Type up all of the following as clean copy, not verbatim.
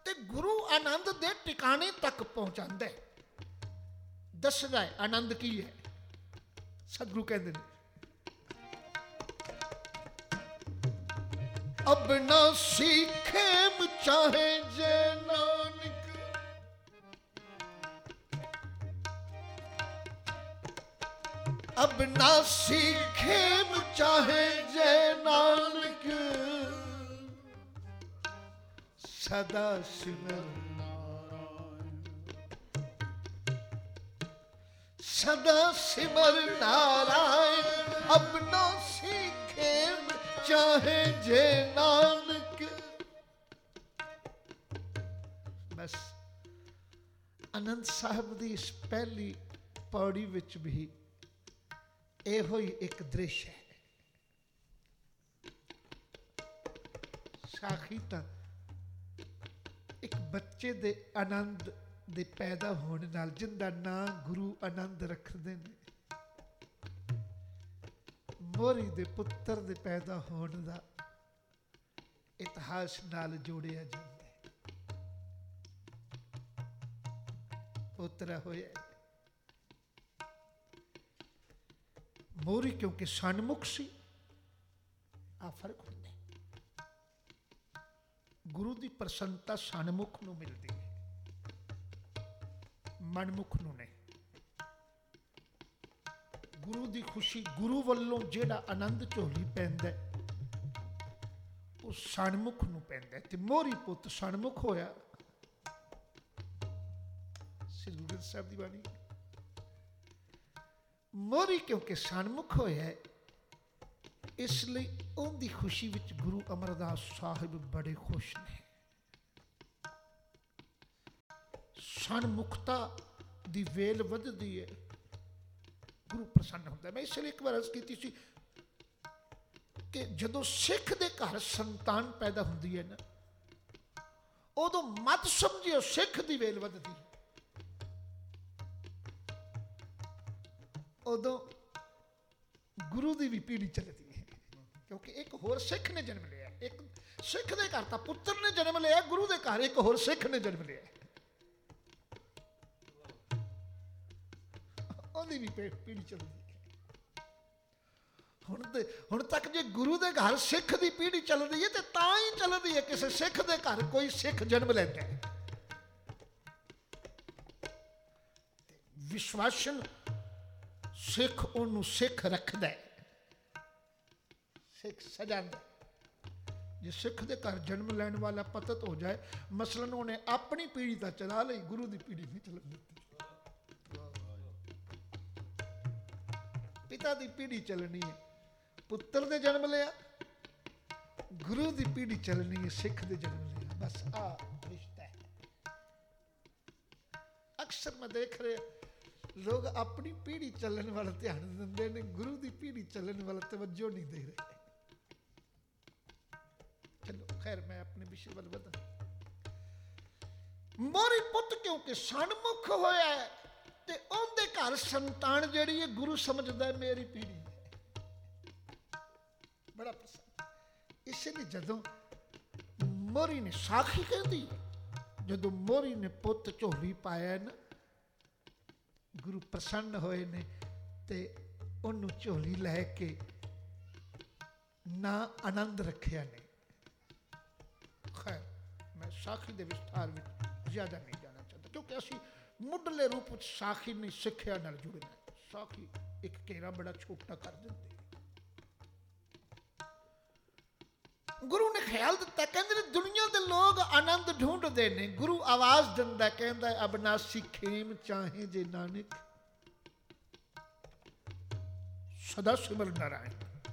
ते गुरु आनंद दे टिकाने तक पहुंचाता है, दसदा है आनंद की है। सतगुरु कहते हैं अब ना सीखे चाहे जे नानक, अब ना सीखे चाहे जे नानक, सदा सिमर नारायण, सदा सिमर नारायण। अब ना सीखे चाहे जे नानक। बस आनंद साहब की इस पहली पौड़ी विच भी एहो ही एक दृश्य है। साखी तां एक बच्चे दे आनंद दे पैदा होने नाल, जिंदा नां गुरु आनंद रखते हैं, मोरी दे पुत्र दे पैदा होने का इतिहास नाल जोड़िया जाता है। पोतरा होया मोरी क्योंकि सन्मुख सी, आ फर्क होता है। गुरु की प्रसन्नता सन्मुख नूं मिलती है, मनमुख नूं नहीं। गुरु की खुशी, गुरु वालों जेड़ा आनंद झोली पैंदा वो सन्मुख नूं पैंदा है। ते मोरी पुत सन्मुख होया। श्री गुरु ग्रंथ साहिब दी बाणी मोरी क्योंकि सन्मुख होया है, इसलिए उनकी खुशी विच गुरु अमरदास साहिब बड़े खुश ने। सन्मुखता दी वेल वधदी है, गुरु प्रसन्न होता है। मैं इसलिए एक बार अर्ज की सी कि जदों सिख दे घर संतान पैदा होती है ना, उदों मत समझियो सिख दी वेल वधदी, उदों गुरु दी भी पीढ़ी चलती है। क्योंकि एक होर सिख ने जन्म लिया, एक सिख दे घर तां पुत्र ने जन्म लिया, गुरु दे घर एक होर सिख ने जन्म लिया, उहदी भी पीढ़ी चलती है। हुण तक जे गुरु दे घर सिख दी पीढ़ी चल रही है, तो तां ही चल रही है किसी सिख दे घर कोई सिख जन्म लैंदा है। विश्वासन सिख उन्होंने सिख रखता है, सिख सजाता। जे सिख दे घर जन्म लैने वाला पतत हो जाए, मसलन उन्हें अपनी पीढ़ी तो चला ली, गुरु की पीढ़ी नहीं चलन देती। पिता की पीढ़ी चलनी है, पुत्र दे जन्म लिया, गुरु की पीढ़ी चलनी है, सिख दे जन्म लिया। बस आ रिश्ता है। अक्सर मैं देख रहा लोग अपनी पीढ़ी चलने वाला ध्यान देंगे ने, गुरु की पीढ़ी चलने वाला तवज्जो नहीं दे रहे। चलो खैर मैं अपने विषय वाल बता। मोरी पुत क्योंकि सन्मुख होया है, ते उनके घर संतान जिहड़ी है गुरु समझदा है मेरी पीढ़ी है। बड़ा पसंद। इसलिए जदों मोरी ने साखी कहती, जदों मोरी ने पुत झोली पाया ना, गुरु प्रसन्न होए ने ते उन्होंने झोली लैके ना आनंद रखिया ने। खैर मैं साखी के विस्तार में ज्यादा नहीं जाना चाहता, क्योंकि असी मुढ़ले रूप साखी नहीं सिक्ख्या नाल जुड़ना। साखी एक घेरा बड़ा छोटा कर देती। गुरु ने ख्याल दिता, कहते दुनिया के लोग आनंद ढूंढते हैं, गुरु आवाज दिंदा, कहता अबनासी खेम चाहे जे नानक, सदा सिमर नारायण।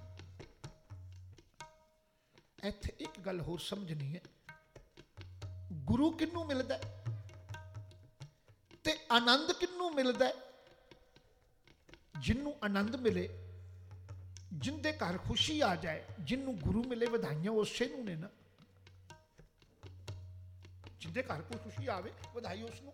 इत्थे एक गल होर समझनी है, गुरु किनू मिलता है ते आनंद किनू मिलता है। जिन्नू आनंद मिले, जिंदे घर खुशी आ जाए, जिन्नू गुरु मिले वधाइयां उसे नू ने ना। जिंदे घर कोई खुशी आवे वधाई उसनू।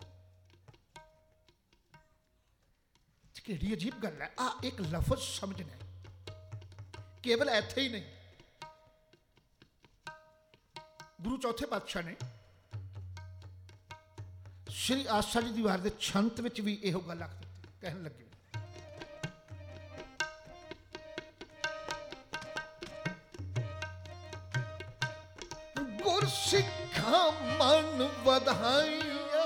केड़ी अजीब गल है। आ एक लफज समझना है, केवल इत्थे ही नहीं। गुरु चौथे पातशाह ने ਸ਼੍ਰੀ ਆਸਾ ਜੀ ਦੀ ਵਾਰ ਦੇ ਛੰਤ ਵਿੱਚ ਵੀ ਇਹੋ ਗੱਲ ਆਖ ਦਿੱਤੀ। ਕਹਿਣ ਲੱਗੇ ਗੁਰਸਿੱਖਾਂ ਮਨ ਵਧਾਈਆਂ,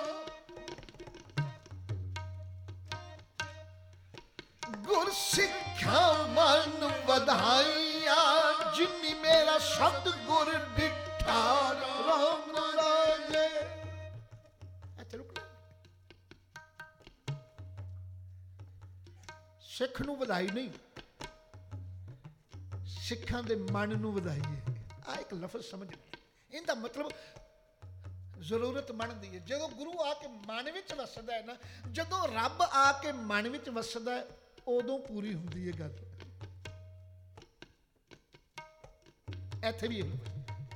ਗੁਰਸਿੱਖਾਂ ਮਨ ਵਧਾਈਆਂ, ਜਿਨੀ ਮੇਰਾ ਸਤਿਗੁਰ ਡਿਠਾ ਰਾਮ ਰਾਜੇ। ਇੱਥੇ ਰੁਕਣਾ। ਸਿੱਖ ਨੂੰ ਵਧਾਈ ਨਹੀਂ, ਸਿੱਖਾਂ ਦੇ ਮਨ ਨੂੰ ਵਧਾਈ ਹੈ। ਆ ਇੱਕ ਲਫ਼ਜ਼ ਸਮਝ ਲਓ। ਇਹਦਾ ਮਤਲਬ ਜ਼ਰੂਰਤ ਬਣਦੀ ਹੈ। ਜਦੋਂ ਗੁਰੂ ਆ ਕੇ ਮਨ ਵਿੱਚ ਵਸਦਾ ਹੈ ਨਾ, ਜਦੋਂ ਰੱਬ ਆ ਕੇ ਮਨ ਵਿੱਚ ਵਸਦਾ ਹੈ, ਉਦੋਂ ਪੂਰੀ ਹੁੰਦੀ ਹੈ ਗੱਲ। ਇੱਥੇ ਵੀ ਇਹ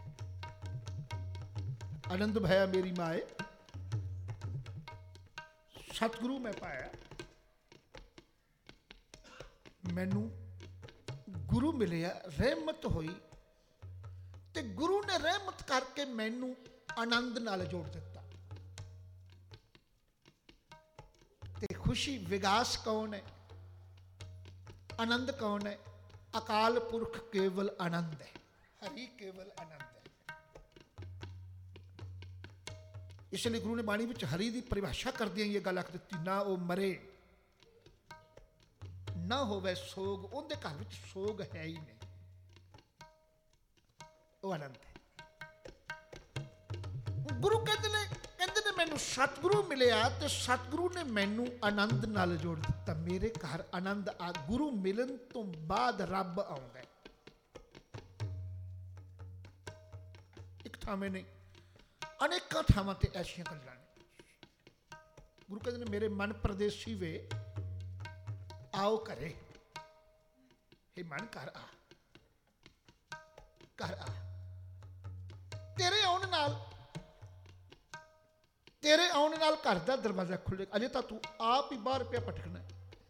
ਆਨੰਦ ਭਇਆ ਮੇਰੀ ਮਾਏ, ਸਤਿਗੁਰੂ ਮੈਂ ਪਾਇਆ, ਮੈਨੂੰ ਗੁਰੂ ਮਿਲਿਆ, ਰਹਿਮਤ ਹੋਈ, ਤੇ ਗੁਰੂ ਨੇ ਰਹਿਮਤ ਕਰਕੇ ਮੈਨੂੰ ਆਨੰਦ ਨਾਲ ਜੋੜ ਦਿੱਤਾ। ਤੇ ਖੁਸ਼ੀ ਵਿਗਾਸ ਕੌਣ ਹੈ? ਆਨੰਦ ਕੌਣ ਹੈ? ਅਕਾਲ ਪੁਰਖ ਕੇਵਲ ਆਨੰਦ ਹੈ, ਹਰੀ ਕੇਵਲ ਆਨੰਦ ਹੈ। ਇਸ ਲਈ ਗੁਰੂ ਨੇ ਬਾਣੀ ਵਿੱਚ ਹਰੀ ਦੀ ਪਰਿਭਾਸ਼ਾ ਕਰਦਿਆਂ ਇਹ ਗੱਲ ਆਖ ਦਿੱਤੀ, ਨਾ ਉਹ ਮਰੇ ਨਾ ਹੋਵੇ ਸੋਗ, ਉਹਦੇ ਘਰ ਵਿੱਚ ਸੋਗ ਹੈ ਹੀ ਨਹੀਂ, ਉਹ ਆਨੰਦ ਹੈ। ਗੁਰੂ ਕਹਿੰਦੇ ਨੇ ਮੈਨੂੰ ਸਤਿਗੁਰੂ ਮਿਲਿਆ ਤੇ ਸਤਿਗੁਰੂ ਨੇ ਮੈਨੂੰ ਆਨੰਦ ਨਾਲ ਜੋੜ ਦਿੱਤਾ। ਮੇਰੇ ਘਰ ਆਨੰਦ ਆ। ਗੁਰੂ ਮਿਲਣ ਤੋਂ ਬਾਅਦ ਰੱਬ ਆਉਂਦਾ। ਇੱਕ ਥਾਵੇਂ ਨਹੀਂ, ਅਨੇਕਾਂ ਥਾਵਾਂ ਤੇ ਐਸੀਆਂ ਗੱਲਾਂ ਨੇ। ਗੁਰੂ ਕਹਿੰਦੇ ਨੇ ਮੇਰੇ ਮਨ ਪਰਦੇਸੀ ਵੇ, ਆਓ ਘਰੇ। ਇਹ ਮਨ ਘਰ ਆ, ਘਰ ਆ। ਤੇਰੇ ਆਉਣ ਨਾਲ ਘਰ ਦਾ ਦਰਵਾਜ਼ਾ ਖੁੱਲੇ। ਅਜੇ ਤਾਂ ਤੂੰ ਆਪ ਹੀ ਬਾਹਰ ਪਿਆ ਭਟਕਣਾ,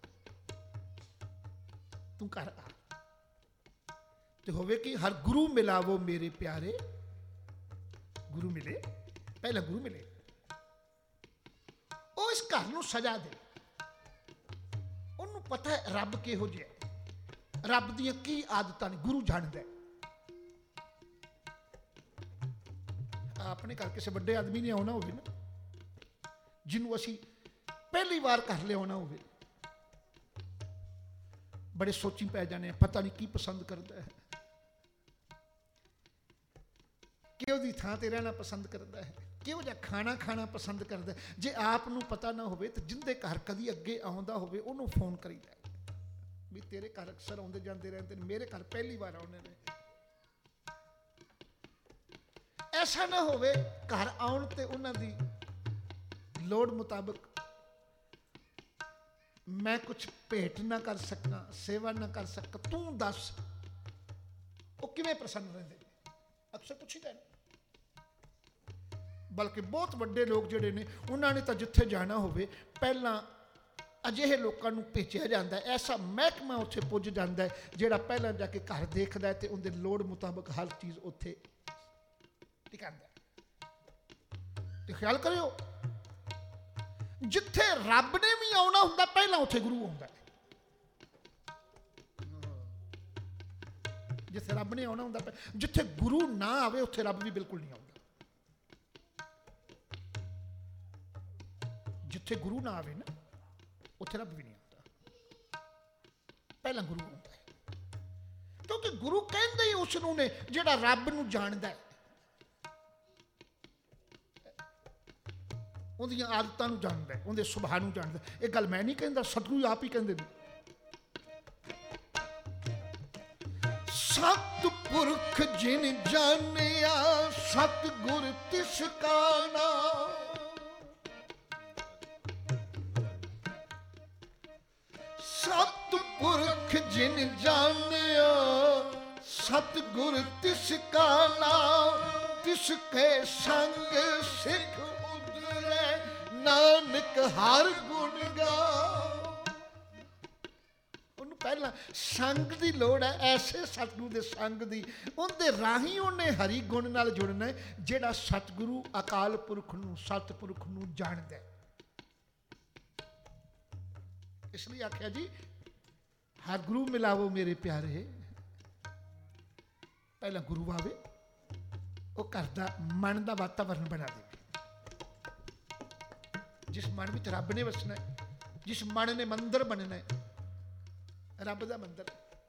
ਤੂੰ ਘਰ ਆ। ਤੇ ਹੋਵੇ ਕਿ ਹਰ ਗੁਰੂ ਮਿਲਾਵੋ ਮੇਰੇ ਪਿਆਰੇ। ਗੁਰੂ ਮਿਲੇ, ਪਹਿਲਾਂ ਗੁਰੂ ਮਿਲੇ, ਉਹ ਇਸ ਘਰ ਨੂੰ ਸਜਾ ਦੇ। ਉਹਨੂੰ ਪਤਾ ਹੈ ਰੱਬ ਕਿਹੋ ਜਿਹਾ, ਰੱਬ ਦੀਆਂ ਕੀ ਆਦਤਾਂ ਨੇ, ਗੁਰੂ ਜਾਣਦਾ। ਆਪਣੇ ਘਰ ਕਿਸੇ ਵੱਡੇ ਆਦਮੀ ਨੇ ਆਉਣਾ ਹੋਵੇ ਨਾ, ਜਿਹਨੂੰ ਅਸੀਂ ਪਹਿਲੀ ਵਾਰ ਘਰ ਲਿਆਉਣਾ ਹੋਵੇ, ਬੜੇ ਸੋਚੀ ਪੈ ਜਾਣੇ, ਪਤਾ ਨਹੀਂ ਕੀ ਪਸੰਦ ਕਰਦਾ ਹੈ, ਕਿਹੋ ਦੀ ਥਾਂ ਤੇ ਰਹਿਣਾ ਪਸੰਦ ਕਰਦਾ ਹੈ, ਕਿਹੋ ਜਿਹਾ ਖਾਣਾ ਖਾਣਾ ਪਸੰਦ ਕਰਦਾ। ਜੇ ਆਪ ਨੂੰ ਪਤਾ ਨਾ ਹੋਵੇ ਤਾਂ ਜਿੰਦੇ ਘਰ ਕਦੀ ਅੱਗੇ ਆਉਂਦਾ ਹੋਵੇ ਉਹਨੂੰ ਫੋਨ ਕਰੀਦਾ ਵੀ ਤੇਰੇ ਘਰ ਅਕਸਰ ਆਉਂਦੇ ਜਾਂਦੇ ਰਹਿੰਦੇ ਨੇ, ਮੇਰੇ ਘਰ ਪਹਿਲੀ ਵਾਰ ਆਉਣੇ ਨੇ। ਐਸਾ ਨਾ ਹੋਵੇ ਘਰ ਆਉਣ ਤੇ ਉਹਨਾਂ ਦੀ ਲੋੜ ਮੁਤਾਬਕ ਮੈਂ ਕੁਛ ਭੇਟ ਨਾ ਕਰ ਸਕਾਂ, ਸੇਵਾ ਨਾ ਕਰ ਸਕਾਂ। ਤੂੰ ਦੱਸ ਉਹ ਕਿਵੇਂ ਪ੍ਰਸੰਨ ਰਹਿੰਦੇ? ਅਕਸਰ ਪੁੱਛੀਦਾ ਨਾ। ਬਲਕਿ ਬਹੁਤ ਵੱਡੇ ਲੋਕ ਜਿਹੜੇ ਨੇ, ਉਹਨਾਂ ਨੇ ਤਾਂ ਜਿੱਥੇ ਜਾਣਾ ਹੋਵੇ ਪਹਿਲਾਂ ਅਜਿਹੇ ਲੋਕਾਂ ਨੂੰ ਭੇਜਿਆ ਜਾਂਦਾ, ਐਸਾ ਮਹਿਕਮਾ ਉੱਥੇ ਪੁੱਜ ਜਾਂਦਾ ਹੈ ਜਿਹੜਾ ਪਹਿਲਾਂ ਜਾ ਕੇ ਘਰ ਦੇਖਦਾ ਤੇ ਉਹਦੇ ਲੋੜ ਮੁਤਾਬਕ ਹਰ ਚੀਜ਼ ਉੱਥੇ ਟਿਕਾਉਂਦਾ। ਤੇ ਖਿਆਲ ਕਰਿਓ, ਜਿੱਥੇ ਰੱਬ ਨੇ ਵੀ ਆਉਣਾ ਹੁੰਦਾ ਪਹਿਲਾਂ ਉੱਥੇ ਗੁਰੂ ਆਉਂਦਾ। ਜਿੱਥੇ ਰੱਬ ਨੇ ਆਉਣਾ ਹੁੰਦਾ, ਜਿੱਥੇ ਗੁਰੂ ਨਾ ਆਵੇ ਉੱਥੇ ਰੱਬ ਵੀ ਬਿਲਕੁਲ ਨਹੀਂ ਆਉਂਦਾ। ਜਿੱਥੇ ਗੁਰੂ ਨਾ ਆਵੇ ਨਾ ਉੱਥੇ ਰੱਬ ਵੀ ਨਹੀਂ ਆਉਂਦਾ, ਪਹਿਲਾਂ ਗੁਰੂ ਆਉਂਦਾ ਹੈ। ਕਿਉਂਕਿ ਗੁਰੂ ਕਹਿੰਦੇ ਹੀ ਉਸ ਨੂੰ ਨੇ ਜਿਹੜਾ ਰੱਬ ਨੂੰ ਜਾਣਦਾ ਹੈ, ਉਹਦੀਆਂ ਆਦਤਾਂ ਨੂੰ ਜਾਣਦਾ, ਉਹਦੇ ਸੁਭਾਅ ਨੂੰ ਜਾਣਦਾ। ਇਹ ਗੱਲ ਮੈਂ ਨਹੀਂ ਕਹਿੰਦਾ, ਸਤਿਗੁਰੂ ਆਪ ਹੀ ਕਹਿੰਦੇ ਨੇ। ਸਤਿਪੁਰਖ ਜਿਨ ਜਾਣਿਆ, ਸਤਿਗੁਰ ਤਿਸ ਕਾ ਨਾਮ। ਸਤਿਪੁਰਖ ਜਿਨ ਜਾਣਿਆ, ਸਤਿਗੁਰ ਤਿਸ ਕਾ ਨਾਮ। ਤਿਸ ਕੇ ਸੰਗ ਸਿੱਖ ਨਾਨਕ ਹਰ ਗੁਣ ਗਾ। ਉਹਨੂੰ ਪਹਿਲਾਂ ਨਾ ਸੰਗ ਦੀ ਲੋੜ ਹੈ, ਐਸੇ ਸਤਿਗੁਰੂ ਦੇ ਸੰਗ ਦੀ। ਉਹਦੇ ਰਾਹੀਂ ਉਹਨੇ ਹਰੀ ਗੁਣ ਨਾਲ ਜੁੜਨਾ ਹੈ, ਜਿਹੜਾ ਸਤਿਗੁਰੂ ਅਕਾਲ ਪੁਰਖ ਨੂੰ, ਸਤਿਪੁਰਖ ਨੂੰ ਜਾਣਦਾ। ਇਸ ਲਈ ਆਖਿਆ ਜੀ ਹਰ ਗੁਰੂ ਮਿਲਾਵੋ ਮੇਰੇ ਪਿਆਰੇ। ਪਹਿਲਾਂ ਗੁਰੂ ਆਵੇ, ਉਹ ਘਰ ਦਾ ਮਨ ਦਾ ਵਾਤਾਵਰਨ ਬਣਾ ਦੇਵੇ। ਜਿਸ ਮਨ ਵਿੱਚ ਰੱਬ ਨੇ ਵਸਣਾ, ਜਿਸ ਮਨ ਨੇ ਮੰਦਰ ਬਣਨਾ, ਰੱਬ ਦਾ ਮੰਦਰ,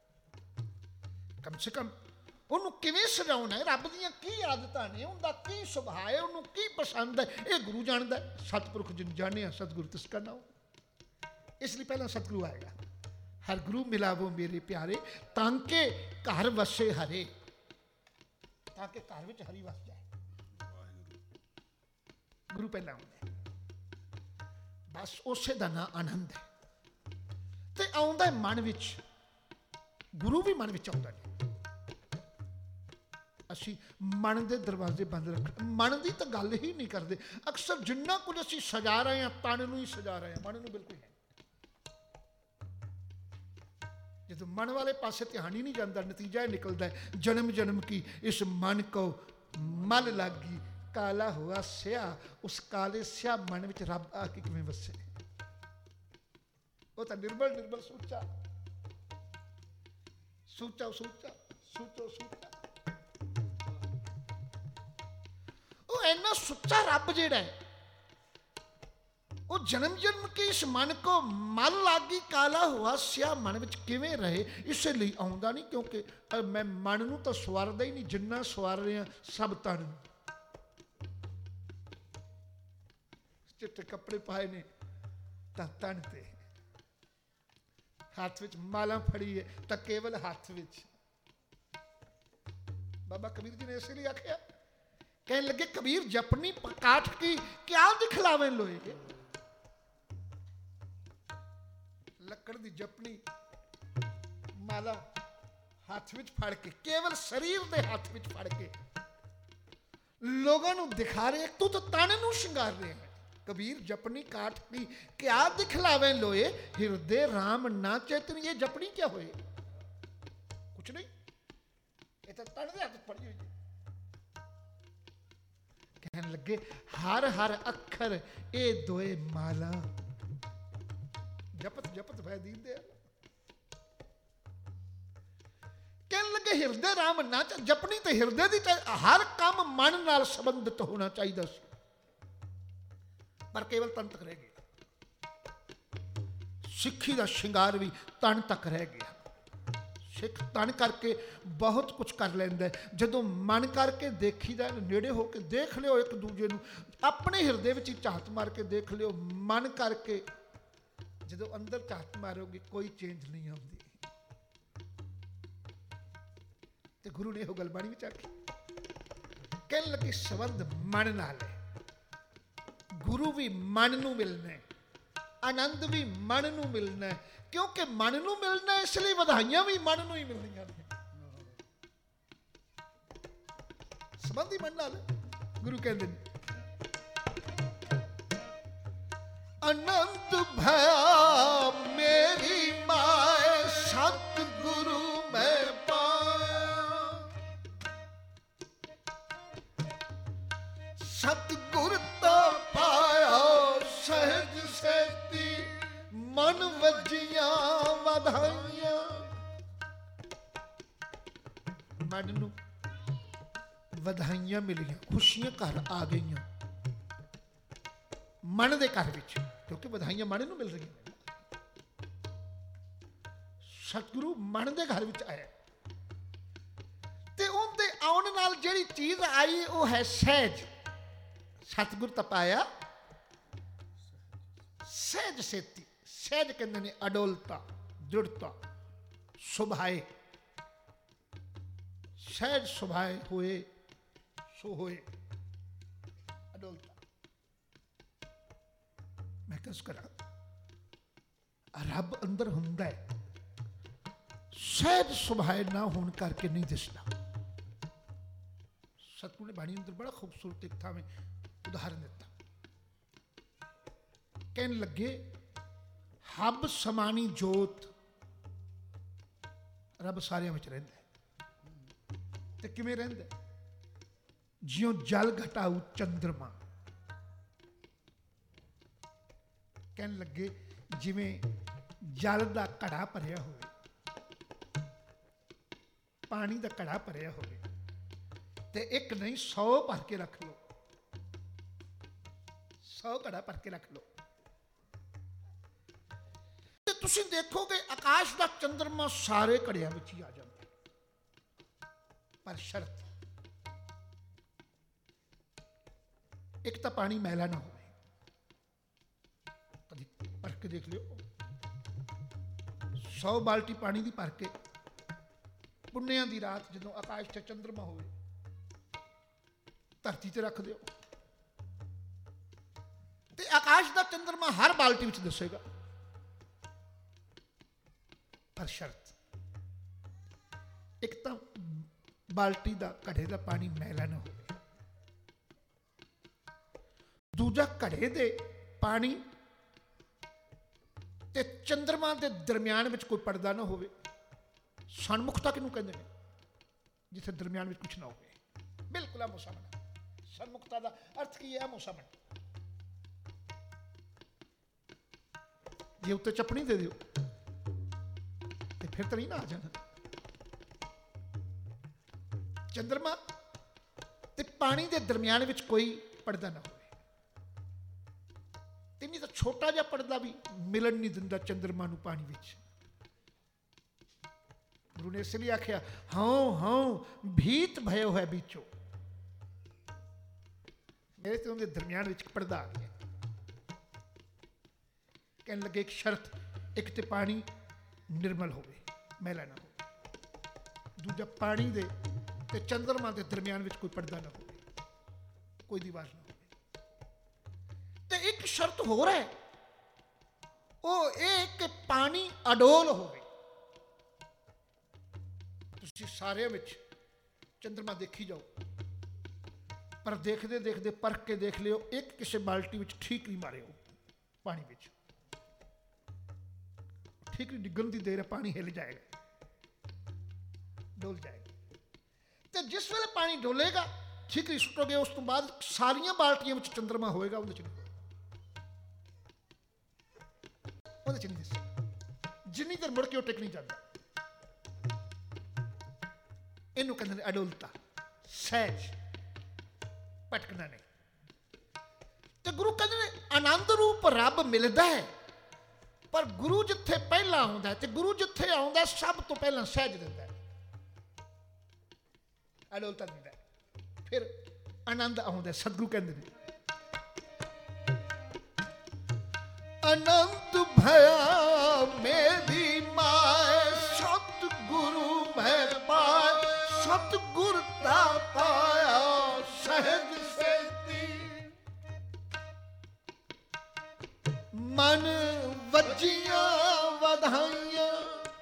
ਕਮ ਸੇ ਕਮ ਉਹਨੂੰ ਕਿਵੇਂ ਸਜਾਉਣਾ ਹੈ, ਰੱਬ ਦੀਆਂ ਕੀ ਆਦਤਾਂ ਨੇ, ਉਹਦਾ ਕੀ ਸੁਭਾਅ ਹੈ, ਉਹਨੂੰ ਕੀ ਪਸੰਦ ਹੈ, ਇਹ ਗੁਰੂ ਜਾਣਦਾ। ਸਤਿਪੁਰਖ ਜਿਨ ਜਾਣਿਆ ਸਤਿਗੁਰੂ ਤਿਸ ਕਾ ਨਾਉ। ਇਸ ਲਈ ਪਹਿਲਾਂ ਸਤਿਗੁਰੂ ਆਏਗਾ। ਹਰ ਗੁਰੂ ਮਿਲਾਵੋ ਮੇਰੇ ਪਿਆਰੇ, ਤਾਂ ਕਿ ਘਰ ਵਸੇ ਹਰੇ, ਤਾਂ ਕਿ ਘਰ ਵਿੱਚ ਹਰੀ ਵਸ ਜਾਏ। ਗੁਰੂ ਪਹਿਲਾਂ ਆਉਂਦਾ, ਬਸ ਉਸੇ ਦਾ ਨਾਂ ਆਨੰਦ ਹੈ। ਤੇ ਆਉਂਦਾ ਹੈ ਮਨ ਵਿੱਚ, ਗੁਰੂ ਵੀ ਮਨ ਵਿੱਚ ਆਉਂਦਾ ਨਹੀਂ। ਅਸੀਂ ਮਨ ਦੇ ਦਰਵਾਜ਼ੇ ਬੰਦ ਰੱਖ, ਮਨ ਦੀ ਤਾਂ ਗੱਲ ਹੀ ਨਹੀਂ ਕਰਦੇ। ਅਕਸਰ ਜਿੰਨਾ ਕੁਝ ਅਸੀਂ ਸਜਾ ਰਹੇ ਹਾਂ, ਤਨ ਨੂੰ ਹੀ ਸਜਾ ਰਹੇ ਹਾਂ, ਮਨ ਨੂੰ ਬਿਲਕੁਲ ਹੈ। ਜਦੋਂ ਮਨ ਵਾਲੇ ਪਾਸੇ ਧਿਆਨ ਹੀ ਨਹੀਂ ਜਾਂਦਾ, ਨਤੀਜਾ ਇਹ ਨਿਕਲਦਾ ਹੈ, ਜਨਮ ਜਨਮ ਕੀ ਇਸ ਮਨ ਕੋ ਮਲ ਲੱਗੀ, ਕਾਲਾ ਹੋਆ ਸਿਆ। ਉਸ ਕਾਲੇ ਸਿਆ ਮਨ ਵਿੱਚ ਰੱਬ ਆ ਕੇ ਕਿਵੇਂ ਵਸੇ? ਉਹ ਤਾਂ ਨਿਰਮਲ ਨਿਰਮਲ ਸੋਚਾ ਸੋਚਾ ਸੋਚਾ ਸੋਚੋ ਸੋਚਾ, ਉਹ ਇੰਨਾ ਸੁੱਚਾ ਰੱਬ ਜਿਹੜਾ ਹੈ, ਉਹ ਜਨਮ ਜਨਮ ਕੇ ਇਸ ਮਨ ਕੋ ਮਲ ਲੱਗੀ, ਕਾਲਾ ਹੋਆ ਸਿਆ ਮਨ ਵਿੱਚ ਕਿਵੇਂ ਰਹੇ? ਇਸੇ ਲਈ ਆਉਂਦਾ ਨਹੀਂ, ਕਿਉਂਕਿ ਮੈਂ ਮਨ ਨੂੰ ਤਾਂ ਸਵਾਰਦਾ ਹੀ ਨਹੀਂ, ਜਿੰਨਾ ਸਵਾਰ ਰਿਹਾ ਸਭ ਤਨ ਨੂੰ। ਚਿੱਟੇ ਕੱਪੜੇ ਪਾਏ ਨੇ ਤਾਂ ਤਨ ਤੇ, ਹੱਥ ਵਿੱਚ ਮਾਲਾ ਫੜੀ ਹੈ ਤਾਂ ਕੇਵਲ ਹੱਥ ਵਿੱਚ। ਬਾਬਾ ਕਬੀਰ ਜੀ ਨੇ ਇਸੇ ਲਈ ਆਖਿਆ, ਕਹਿਣ ਲੱਗੇ ਕਬੀਰ ਜਪਨੀ ਕਾਠ ਕੀ ਕਿਆ ਦਿਖਲਾਵੇਂ ਲੋਏ। ਲੱਕੜ ਦੀ ਜਪਨੀ ਮਾਲਾ ਹੱਥ ਵਿੱਚ ਫੜ ਕੇ, ਕੇਵਲ ਸਰੀਰ ਦੇ ਹੱਥ ਵਿੱਚ ਫੜ ਕੇ ਲੋਕਾਂ ਨੂੰ ਦਿਖਾ ਰਹੇ, ਤੂੰ ਤਾਂ ਤਨ ਨੂੰ ਸ਼ਿੰਗਾਰ ਰਿਹਾ ਹੈ। कबीर जपनी काठ की क्या दिखलावे लोए, हृदय राम ना चेतन। ये जपनी क्या होए? कुछ नहीं, ये तो तन दे हाथ पड़ी हुई। कहने लगे हर हर अखर ए दोए माला, जपत जपत भय दीन दे। कहने लगे हिरदे राम ना, जपनी तो हिरदे दी, हर काम मन नाल संबंधित होना चाहिए सी, पर केवल तन तक रह गया। सिक्खी का शिंगार भी तन तक रह गया। सिख तन करके बहुत कुछ कर लेंदा है, जदों मन करके देखीदा, नेड़े होके देख लियो एक दूजे नूं, अपने हिरदे विच झात मार के देख लियो। मन करके जदों अंदर झात मारोगे कोई चेंज नहीं आउंदी। ते गुरु ने इहो गल बाणी विच आखी, कहण लगे संबंध मन नाल है। गुरु भी मन नूं मिलना है, आनंद भी मन नूं मिलना है, क्योंकि मन नूं मिलना है इसलिए वधाइयां भी मन नूं ही मिलनियां ने। संबंधी मन नाल गुरु कहंदे ने आनंद भया मेरी माए सतगुरु मैं पाया, सतगुर तो पाया सहज सेती, मन वजियां वधाइयां। मन नूं वधाइयां मिलियां, खुशियां घर आ गईयां मन दे घर विच, क्योंकि वधाइयां मन नूं मिल रही। सतगुरु मन दे घर विच आया ते उनदे आउण नाल जिहड़ी चीज आई वो है सहज। सतगुर तपाया सहज सेती, सहज कहते ने अडोलता दृढ़ता सुभाए, सहज सुभाए होए सो होए अडोलता। मैं कस करा रब अंदर हुंदा है, सहज सुभाए ना होने करके नहीं दिसदा। सतगुर ने बाणी अंदर बड़ा खूबसूरत एक था में उदाहरण दिता, कहने लगे हब समानी जोत ਰੱਬ ਸਾਰਿਆਂ ਵਿੱਚ ਰਹਿੰਦਾ ਹੈ। ਤੇ ਕਿਵੇਂ ਰਹਿੰਦਾ? ਜਿਉਂ ਜਲ ਘਟਾਊ ਚੰਦਰਮਾ। ਕਹਿਣ ਲੱਗੇ ਜਿਵੇਂ ਜਲ ਦਾ ਘੜਾ ਭਰਿਆ ਹੋਵੇ, ਪਾਣੀ ਦਾ ਘੜਾ ਭਰਿਆ ਹੋਵੇ, ਤੇ ਇੱਕ ਨਹੀਂ 100 ਭਰ ਕੇ ਰੱਖ ਲਓ, 100 ਘੜਾ ਭਰ ਕੇ ਰੱਖ ਲਓ। ਤੇ ਤੁਸੀਂ ਦੇਖੋਗੇ ਆਕਾਸ਼ ਦਾ ਚੰਦਰਮਾ ਸਾਰੇ ਘੜਿਆਂ ਵਿੱਚ ਹੀ ਆ ਜਾਂਦਾ। ਪਰ ਸ਼ਰਤ, ਇੱਕ ਤਾਂ ਪਾਣੀ ਮੈਲਾ ਨਾ ਹੋਵੇ। ਕਦੀ ਭਰ ਕੇ ਦੇਖ ਲਿਓ, 100 ਬਾਲਟੀ ਪਾਣੀ ਦੀ ਭਰ ਕੇ ਪੁੰਨਿਆਂ ਦੀ ਰਾਤ ਜਦੋਂ ਆਕਾਸ਼ 'ਚ ਚੰਦਰਮਾ ਹੋਵੇ, ਧਰਤੀ ਤੇ ਰੱਖ ਦਿਓ, ਤੇ ਆਕਾਸ਼ ਦਾ ਚੰਦਰਮਾ ਹਰ ਬਾਲਟੀ ਵਿੱਚ ਦੱਸੇਗਾ। ਪਰ ਸ਼ਰਤ, ਇੱਕ ਤਾਂ ਬਾਲਟੀ ਦਾ, ਘੜੇ ਦਾ ਪਾਣੀ ਮੈਲਾ ਨਾ ਹੋਵੇ, ਦੂਜਾ ਘੜੇ ਦੇ ਪਾਣੀ ਤੇ ਚੰਦਰਮਾ ਦੇ ਦਰਮਿਆਨ ਵਿੱਚ ਕੋਈ ਪਰਦਾ ਨਾ ਹੋਵੇ। ਸਨਮੁਖਤਾ ਕਿਹਨੂੰ ਕਹਿੰਦੇ ਨੇ? ਜਿੱਥੇ ਦਰਮਿਆਨ ਵਿੱਚ ਕੁਛ ਨਾ ਹੋਵੇ, ਬਿਲਕੁਲ ਆਮੋ ਸਾਹਮਣੇ। ਸਨਮੁਖਤਾ ਦਾ ਅਰਥ ਕੀ ਹੈ? ਆਮੋ ਸਾਹਮਣੇ। ਜੇ ਉੱਤੇ ਚੱਪਣੀ ਦੇ ਦਿਓ ਤੇ ਫਿਰ ਤਾਂ ਨਹੀਂ ਨਾ ਆ ਜਾਣਾ। ਚੰਦਰਮਾ ਤੇ ਪਾਣੀ ਦੇ ਦਰਮਿਆਨ ਵਿੱਚ ਕੋਈ ਪਰਦਾ ਨਾ ਹੋਵੇ। ਤੇ ਨਹੀਂ ਤਾਂ ਛੋਟਾ ਜਿਹਾ ਪਰਦਾ ਵੀ ਮਿਲਣ ਨਹੀਂ ਦਿੰਦਾ ਚੰਦਰਮਾ ਨੂੰ ਪਾਣੀ ਵਿੱਚ। ਗੁਰੂ ਨੇ ਇਸ ਲਈ ਆਖਿਆ, ਹਾਂ ਹਾਂ ਭੀਤ ਭਇਓ ਹੈ ਵਿੱਚੋਂ। ਮੇਰੇ ਤੇ ਉਹਦੇ ਦਰਮਿਆਨ ਵਿੱਚ ਪਰਦਾ ਆ ਗਿਆ। ਕਹਿਣ ਲੱਗੇ ਇੱਕ ਸ਼ਰਤ, ਇੱਕ ਤੇ ਪਾਣੀ ਨਿਰਮਲ ਹੋਵੇ, ਮੈਲਾ ਨਾ ਹੋਵੇ, ਦੂਜਾ ਪਾਣੀ ਦੇ ਤੇ ਚੰਦਰਮਾ ਦੇ ਦਰਮਿਆਨ ਵਿੱਚ ਕੋਈ ਪਰਦਾ ਨਾ ਹੋਵੇ, ਕੋਈ ਦੀਵਾਰ ਨਾ ਹੋਵੇ। ਤੇ ਇੱਕ ਸ਼ਰਤ ਹੋਰ ਹੈ, ਉਹ ਇਹ ਕਿ ਪਾਣੀ ਅਡੋਲ ਹੋਵੇ। ਤੁਸੀਂ ਸਾਰਿਆਂ ਵਿੱਚ ਚੰਦਰਮਾ ਦੇਖੀ ਜਾਓ, ਪਰ ਦੇਖਦੇ ਦੇਖਦੇ ਪਰਖ ਕੇ ਦੇਖ ਲਿਓ, ਇੱਕ ਕਿਸੇ ਬਾਲਟੀ ਵਿੱਚ ਠੀਕ ਨਹੀਂ ਮਾਰਿਓ ਪਾਣੀ ਵਿੱਚ, ਠੀਕ ਨਹੀਂ ਡਿੱਗਣ ਦੀ ਦੇਰ ਹੈ, ਪਾਣੀ ਹਿੱਲ ਜਾਏਗਾ, ਡੋਲ ਜਾਏਗਾ। ਤੇ ਜਿਸ ਵੇਲੇ ਪਾਣੀ ਡੋਲੇਗਾ, ਠੀਕ ਨਹੀਂ ਸੁੱਟੋਗੇ, ਉਸ ਤੋਂ ਬਾਅਦ ਸਾਰੀਆਂ ਬਾਲਟੀਆਂ ਵਿੱਚ ਚੰਦਰਮਾ ਹੋਏਗਾ, ਉਹਦੇ ਚ ਨਹੀਂ, ਉਹਦੇ ਚ ਨਹੀਂ ਦਿਸੇਗਾ। ਜਿੰਨੀ ਦੇਰ ਮੁੜ ਕੇ ਉਹ ਟਿਕ ਨਹੀਂ ਜਾਂਦਾ। ਇਹਨੂੰ ਕਹਿੰਦੇ ਨੇ ਅਡੋਲਤਾ, ਸਹਿਜ, ਭਟਕਣਾ ਨਹੀਂ। ਤੇ ਗੁਰੂ ਕਹਿੰਦੇ ਨੇ ਆਨੰਦ ਰੂਪ ਰੱਬ ਮਿਲਦਾ ਹੈ, ਪਰ ਗੁਰੂ ਜਿੱਥੇ ਪਹਿਲਾਂ ਆਉਂਦਾ, ਤੇ ਗੁਰੂ ਜਿੱਥੇ ਆਉਂਦਾ ਸਭ ਤੋਂ ਪਹਿਲਾਂ ਸਹਿਜ ਦਿੰਦਾ, ਅਡੋਲਤਾ ਦਿੰਦਾ, ਫਿਰ ਆਨੰਦ ਆਉਂਦਾ। ਸਤਿਗੁਰੂ ਕਹਿੰਦੇ ਨੇ ਅਨੰਤ ਭਇਆ ਮੇਰੀ ਮਾਏ, ਸਤਿਗੁਰੂ ਮੈਂ ਪਾਏ, ਸਤਿਗੁਰ ਤਾ ਪਾਇਆ ਸਹਿਜ ਸੇਤੀ। ਮਨ ਵੱਜੀਆਂ ਵਧਾਈਆਂ।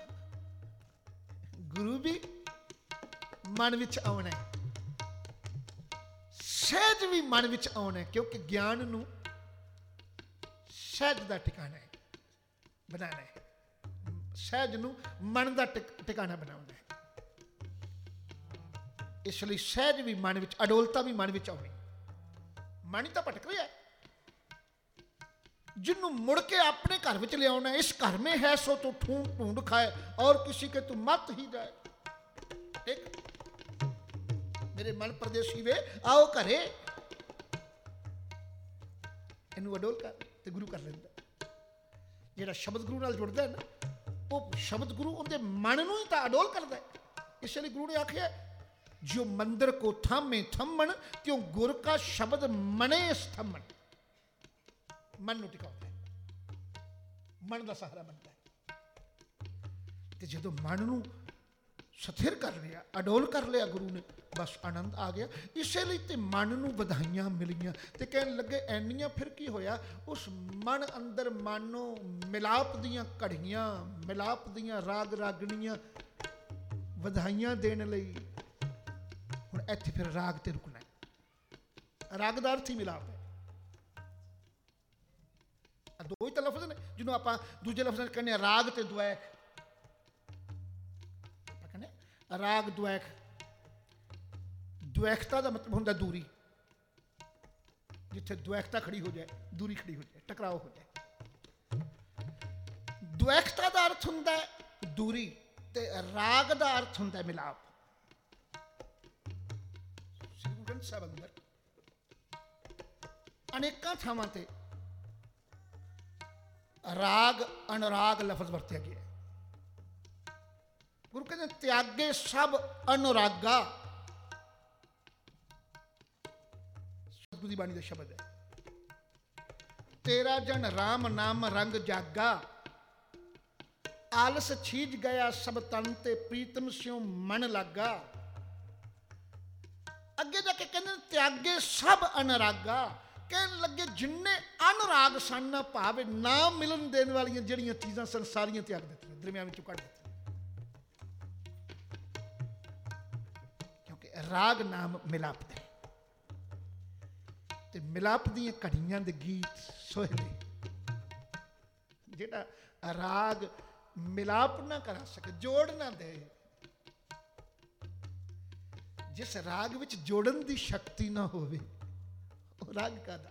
ਗੁਰੂ ਵੀ ਮਨ ਵਿੱਚ ਆਉਣਾ, ਸਹਿਜ ਵੀ ਮਨ ਵਿੱਚ ਆਉਣਾ, ਕਿਉਂਕਿ ਗਿਆਨ ਨੂੰ ਸਹਿਜ ਦਾ ਟਿਕਾਣਾ ਹੈ, ਬਣਾਉਣਾ ਹੈ। ਸਹਿਜ ਨੂੰ ਮਨ ਦਾ ਟਿਕਾਣਾ ਬਣਾਉਣਾ ਹੈ। ਇਸ ਲਈ ਸਹਿਜ ਵੀ ਮਨ ਵਿੱਚ, ਅਡੋਲਤਾ ਵੀ ਮਨ ਵਿੱਚ ਆਉਣੀ। ਮਨ ਹੀ ਤਾਂ ਭਟਕ ਰਿਹਾ ਹੈ, ਜਿਹਨੂੰ ਮੁੜ ਕੇ ਆਪਣੇ ਘਰ ਵਿੱਚ ਲਿਆਉਣਾ। ਇਸ ਘਰ में है सो तो ढूंढ खाए और किसी के तू मत ही जाए। एक मेरे मन परदेसी वे आओ घरे, ਇਹਨੂੰ ਅਡੋਲ ਕਰ ਤੇ ਗੁਰੂ ਕਰ ਲੈਂਦਾ। ਜਿਹੜਾ ਸ਼ਬਦ ਗੁਰੂ ਨਾਲ ਜੁੜਦਾ ਹੈ ਨਾ, ਉਹ ਸ਼ਬਦ ਗੁਰੂ ਉਹਦੇ ਮਨ ਨੂੰ ਹੀ ਤਾਂ ਅਡੋਲ ਕਰਦਾ ਹੈ। ਇਸ ਲਈ ਗੁਰੂ ਨੇ ਆਖਿਆ, ਜੋ ਮੰਦਰ ਕੋ ਥਾਮੇ ਥੰਮਣ, ਤਿਉ ਗੁਰ ਕਾ ਸ਼ਬਦ ਮਨੇ ਸਥੰਮਣ। ਮਨ ਨੂੰ ਟਿਕਾਉਂਦਾ ਹੈ, ਮਨ ਦਾ ਸਹਾਰਾ ਬਣਦਾ ਹੈ। ਤੇ ਜਦੋਂ ਮਨ ਨੂੰ ਸਥਿਰ ਕਰ ਲਿਆ, ਅਡੋਲ ਕਰ ਲਿਆ ਗੁਰੂ ਨੇ, ਬਸ ਆਨੰਦ ਆ ਗਿਆ। ਇਸੇ ਲਈ ਤੇ ਮਨ ਨੂੰ ਵਧਾਈਆਂ ਮਿਲੀਆਂ। ਤੇ ਕਹਿਣ ਲੱਗੇ ਐਨੀਆਂ ਫਿਰ ਕੀ ਹੋਇਆ? ਉਸ ਮਨ ਅੰਦਰ ਮਾਨੋ ਮਿਲਾਪ ਦੀਆਂ ਘੜੀਆਂ, ਮਿਲਾਪ ਦੀਆਂ ਰਾਗ ਰਾਗਣੀਆਂ ਵਧਾਈਆਂ ਦੇਣ ਲਈ। ਹੁਣ ਇੱਥੇ ਫਿਰ ਰਾਗ ਤੇ ਰੁਕਣਾ ਹੈ। ਰਾਗ ਦਾ ਅਰਥ ਹੀ ਮਿਲਾਪ ਹੈ। ਦੋ ਹੀ ਤਾਂ ਲਫ਼ਜ਼ ਨੇ ਜਿਹਨੂੰ ਆਪਾਂ ਦੂਜੇ ਲਫ਼ਜ਼ਾਂ 'ਚ ਕਹਿੰਦੇ ਹਾਂ ਰਾਗ ਤੇ ਦੁਐਤ। ਰਾਗ ਦੁਐਖ, ਦੁਐਖਤਾ ਦਾ ਮਤਲਬ ਹੁੰਦਾ ਦੂਰੀ। ਜਿੱਥੇ ਦੁਐਖਤਾ ਖੜੀ ਹੋ ਜਾਏ, ਦੂਰੀ ਖੜੀ ਹੋ ਜਾਏ, ਟਕਰਾਓ ਹੋ ਜਾਏ। ਦੁਐਖਤਾ ਦਾ ਅਰਥ ਹੁੰਦਾ ਦੂਰੀ ਤੇ ਰਾਗ ਦਾ ਅਰਥ ਹੁੰਦਾ ਮਿਲਾਪ। ਸ੍ਰੀ ਗੁਰੂ ਗ੍ਰੰਥ ਸਾਹਿਬ ਅੰਦਰ ਅਨੇਕਾਂ ਥਾਵਾਂ ਤੇ ਰਾਗ ਅਨੁਰਾਗ ਲਫ਼ਜ਼ ਵਰਤਿਆ ਗਿਆ। ਗੁਰੂ ਕਹਿੰਦੇ ਤਿਆਗੇ ਸਭ ਅਨੁਰਾਗਾ, ਸਤਿਗੁਰੂ ਦੀ ਬਾਣੀ ਦਾ ਸ਼ਬਦ ਹੈ। ਤੇਰਾ ਜਨ ਰਾਮ ਨਾਮ ਰੰਗ ਜਾਗਾ, ਆਲਸ ਛੀਜ ਗਿਆ ਸਭ ਤਨ ਤੇ ਪ੍ਰੀਤਮ ਸਿਉ ਮਨ ਲਾਗਾ। ਅੱਗੇ ਜਾ ਕੇ ਕਹਿੰਦੇ ਤਿਆਗੇ ਸਭ ਅਨੁਰਾਗਾ, ਕਹਿਣ ਲੱਗੇ ਜਿੰਨੇ ਅਨੁਰਾਗ ਸਨ, ਭਾਵੇਂ ਨਾ ਮਿਲਣ ਦੇਣ ਵਾਲੀਆਂ ਜਿਹੜੀਆਂ ਚੀਜ਼ਾਂ ਸਨ ਸਾਰੀਆਂ ਤਿਆਗ ਦਿੱਤੀਆਂ, ਦਰਮਿਆਨ ਵਿੱਚੋਂ ਕੱਢ ਦਿੱਤੀਆਂ। ਕਿਉਂਕਿ ਰਾਗ ਨਾਮ ਮਿਲਾਪ ਦੇ, ਤੇ ਮਿਲਾਪ ਦੀਆਂ ਘੜੀਆਂ ਦੇ ਗੀਤ ਸੋਹਲੇ। ਜਿਹੜਾ ਰਾਗ ਮਿਲਾਪ ਨਾ ਕਰਾ ਸਕੇ, ਜੋੜ ਨਾ ਦੇ, ਜਿਸ ਰਾਗ ਵਿੱਚ ਜੋੜਨ ਦੀ ਸ਼ਕਤੀ ਨਾ ਹੋਵੇ, ਉਹ ਰਾਗ ਕਾਹਦਾ।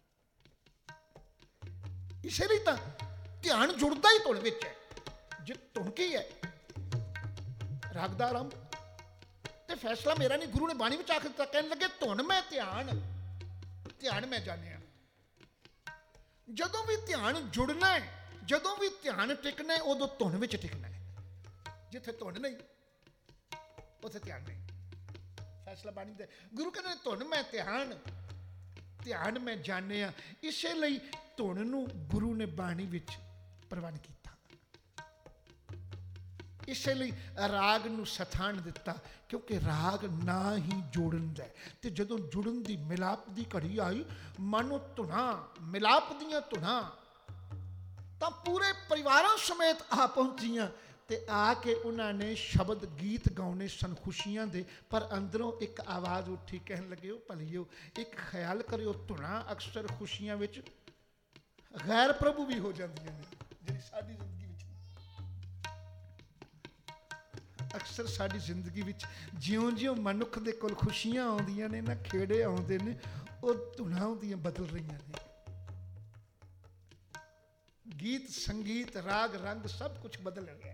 ਇਸੇ ਲਈ ਤਾਂ ਧਿਆਨ ਜੁੜਦਾ ਹੀ ਧੁਨ ਵਿੱਚ ਹੈ। ਜੇ ਧੁਨ ਕੀ ਹੈ, ਰਾਗ ਦਾ ਆਰੰਭ ਤੇ ਫੈਸਲਾ ਮੇਰਾ ਨਹੀਂ, ਗੁਰੂ ਨੇ ਬਾਣੀ ਵਿੱਚ ਆਖ ਦਿੱਤਾ। ਕਹਿਣ ਲੱਗੇ ਧੁਨ ਮੈਂ ਧਿਆਨ, ਧਿਆਨ ਮੈਂ ਜਾਣਿਆ। ਜਦੋਂ ਵੀ ਧਿਆਨ ਜੁੜਨਾ ਹੈ, ਜਦੋਂ ਵੀ ਧਿਆਨ ਟਿਕਣਾ ਹੈ, ਉਦੋਂ ਧੁਨ ਵਿੱਚ ਟਿਕਣਾ ਹੈ। ਜਿੱਥੇ ਧੁਨ ਨਹੀਂ ਉੱਥੇ ਧਿਆਨ ਨਹੀਂ। ਫੈਸਲਾ ਬਾਣੀ ਦਾ। ਗੁਰੂ ਕਹਿੰਦੇ ਧੁਨ ਮੈਂ ਧਿਆਨ, ਧਿਆਨ ਮੈਂ ਜਾਣਿਆ। ਇਸੇ ਲਈ ਧੁਨ ਨੂੰ ਗੁਰੂ ਨੇ ਬਾਣੀ ਵਿੱਚ ਪ੍ਰਵਾਨ ਕੀਤਾ। ਇਸੇ ਲਈ ਰਾਗ ਨੂੰ ਸਥਾਨ ਦਿੱਤਾ, ਕਿਉਂਕਿ ਰਾਗ ਨਾ ਹੀ ਜੋੜਨ ਦਾ। ਤੇ ਜਦੋਂ ਜੁੜਨ ਦੀ ਮਿਲਾਪ ਦੀ ਘੜੀ ਆਈ, ਮਾਨੋ ਧੁਨਾਂ, ਮਿਲਾਪ ਦੀਆਂ ਧੁਨਾਂ ਤਾਂ ਪੂਰੇ ਪਰਿਵਾਰਾਂ ਸਮੇਤ ਆ ਪਹੁੰਚੀਆਂ। ਤੇ ਆ ਕੇ ਉਹਨਾਂ ਨੇ ਸ਼ਬਦ ਗੀਤ ਗਾਉਣੇ ਸਨ ਖੁਸ਼ੀਆਂ ਦੇ। ਪਰ ਅੰਦਰੋਂ ਇੱਕ ਆਵਾਜ਼ ਉੱਠੀ, ਕਹਿਣ ਲੱਗੇ ਉਹ ਭਲੀਓ, ਇੱਕ ਖਿਆਲ ਕਰਿਓ, ਧੁਨਾਂ ਅਕਸਰ ਖੁਸ਼ੀਆਂ ਵਿੱਚ ਗੈਰ ਪ੍ਰਭੂ ਵੀ ਹੋ ਜਾਂਦੀਆਂ ਨੇ, ਜਿਹੜੀ ਸਾਡੀ ਜ਼ਿੰਦਗੀ ਵਿੱਚ। ਅਕਸਰ ਸਾਡੀ ਜ਼ਿੰਦਗੀ ਵਿੱਚ ਜਿਉਂ-ਜਿਉਂ ਮਨੁੱਖ ਦੇ ਕੋਲ ਖੁਸ਼ੀਆਂ ਆਉਂਦੀਆਂ ਨੇ ਨਾ, ਖੇੜੇ ਆਉਂਦੇ ਨੇ, ਉਹ ਧੁਨਾਂ ਉਹਦੀਆਂ ਬਦਲ ਰਹੀਆਂ ਨੇ। ਗੀਤ ਸੰਗੀਤ ਰਾਗ ਰੰਗ ਸਭ ਕੁਝ ਬਦਲ ਰਿਹਾ ਹੈ।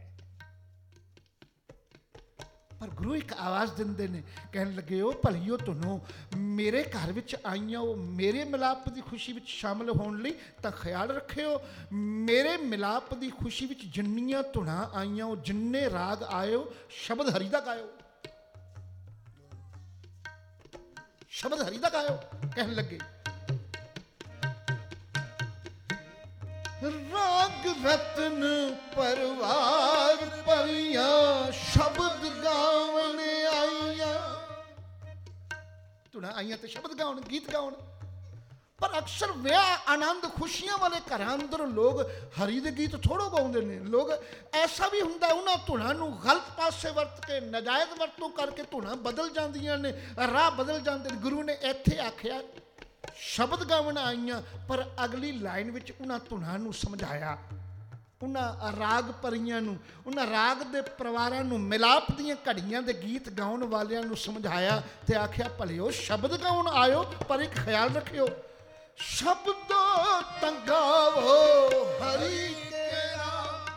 ਪਰ ਗੁਰੂ ਇੱਕ ਆਵਾਜ਼ ਦਿੰਦੇ ਨੇ, ਕਹਿਣ ਲੱਗੇ ਉਹ ਭਲੀਓ ਧੁਨੋ, ਮੇਰੇ ਘਰ ਵਿੱਚ ਆਈਆਂ ਉਹ ਮੇਰੇ ਮਿਲਾਪ ਦੀ ਖੁਸ਼ੀ ਵਿੱਚ ਸ਼ਾਮਲ ਹੋਣ ਲਈ, ਤਾਂ ਖਿਆਲ ਰੱਖਿਓ ਮੇਰੇ ਮਿਲਾਪ ਦੀ ਖੁਸ਼ੀ ਵਿੱਚ ਜਿੰਨੀਆਂ ਧੁਨਾਂ ਆਈਆਂ, ਉਹ ਜਿੰਨੇ ਰਾਗ ਆਇਓ, ਸ਼ਬਦ ਹਰੀ ਦਾ ਗਾਇਓ, ਸ਼ਬਦ ਹਰੀ ਦਾ ਗਾਇਓ। ਕਹਿਣ ਲੱਗੇ ਰਾਗ ਰਤਨ ਪਰਵਾਰ ਭਰੀਆਂ, ਸ਼ਬਦ ਗਾਵਣ ਆਈਆਂ। ਧੁਨਾਂ ਆਈਆਂ ਤੇ ਸ਼ਬਦ ਗਾਉਣ, ਗੀਤ ਗਾਉਣ। ਪਰ ਅਕਸਰ ਵਿਆਹ ਆਨੰਦ ਖੁਸ਼ੀਆਂ ਵਾਲੇ ਘਰਾਂ ਅੰਦਰ ਲੋਕ ਹਰੀ ਦੇ ਗੀਤ ਥੋੜ੍ਹੋ ਗਾਉਂਦੇ ਨੇ। ਲੋਕ ਐਸਾ ਵੀ ਹੁੰਦਾ, ਉਹਨਾਂ ਧੁਨਾਂ ਨੂੰ ਗਲਤ ਪਾਸੇ ਵਰਤ ਕੇ, ਨਾਜਾਇਜ਼ ਵਰਤੋਂ ਕਰਕੇ ਧੁਨਾਂ ਬਦਲ ਜਾਂਦੀਆਂ ਨੇ, ਰਾਹ ਬਦਲ ਜਾਂਦੇ ਨੇ। ਗੁਰੂ ਨੇ ਇੱਥੇ ਆਖਿਆ ਸ਼ਬਦ ਗਾਵਣ ਆਈਆਂ, ਪਰ ਅਗਲੀ ਲਾਈਨ ਵਿੱਚ ਉਹਨਾਂ ਧੁਨਾਂ ਨੂੰ ਸਮਝਾਇਆ, ਉਹਨਾਂ ਰਾਗ ਭਰੀਆਂ ਨੂੰ, ਉਹਨਾਂ ਰਾਗ ਦੇ ਪਰਿਵਾਰਾਂ ਨੂੰ, ਮਿਲਾਪ ਦੀਆਂ ਘੜੀਆਂ ਦੇ ਗੀਤ ਗਾਉਣ ਵਾਲਿਆਂ ਨੂੰ ਸਮਝਾਇਆ ਤੇ ਆਖਿਆ ਭਲਿਓ ਸ਼ਬਦ ਗਾਉਣ ਆਇਓ, ਪਰ ਇੱਕ ਖਿਆਲ ਰੱਖਿਓ, ਸ਼ਬਦੋ ਤੰਗਾਵੋ ਹਰੀ ਕੇਰਾ,